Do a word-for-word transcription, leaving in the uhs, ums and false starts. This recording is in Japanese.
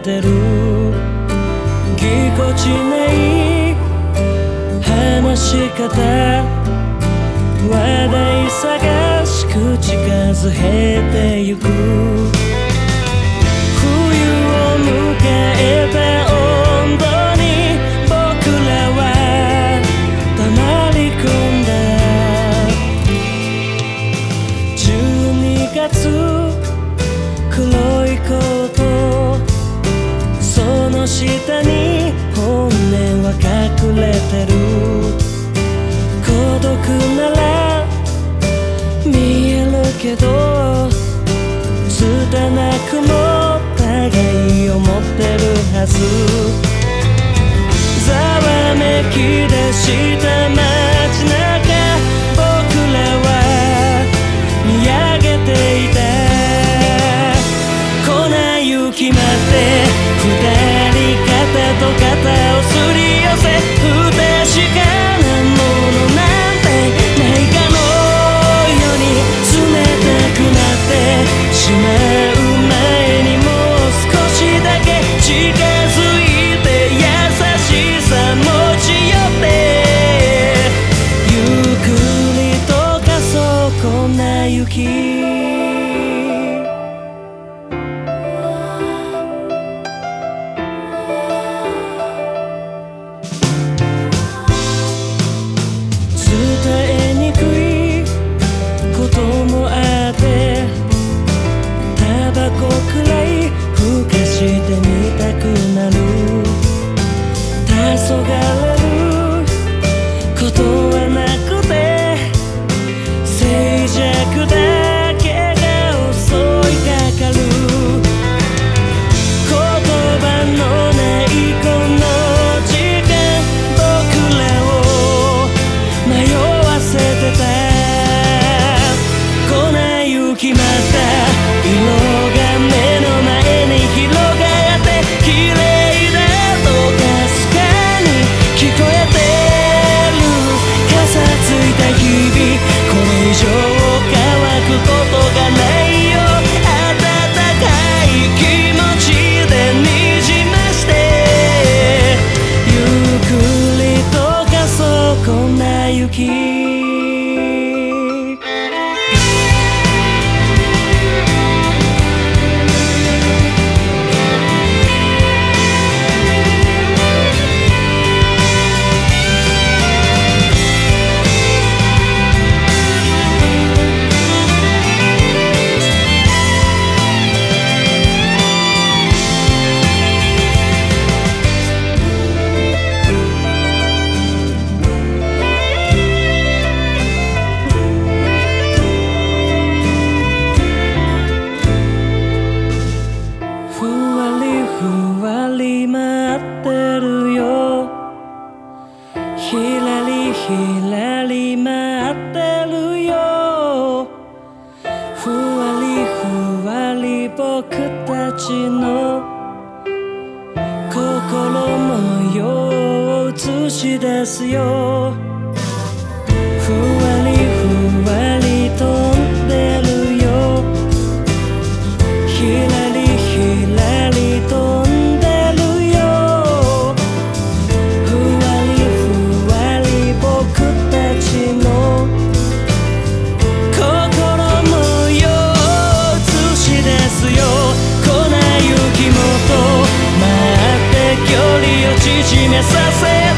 てるぎこちない話し方話題探し口数減ってゆく冬を迎えた温度に僕らは黙り込んだじゅうにがつ黒いコートその下に本音は隠れてる孤独なら見えるけど拙くも互いを持ってるはずざわめき出した街中僕らは見上げていた粉雪待って二人肩と肩をすり寄せ不確かなものなんてないかのように冷たくなってしまう前にもう少しだけ近づいて優しさ持ち寄ってゆっくりとかそう粉雪くらいふかしてみたくなる黄昏れることはなくて静寂だけが襲いかかる言葉のないこの時間僕らを迷わせてた粉雪また色がひらりひらり待ってるよふわりふわり僕たちの心模様を映し出すよふわりふわり飛んでるよひらりひらり飛んでるよ縮めさせ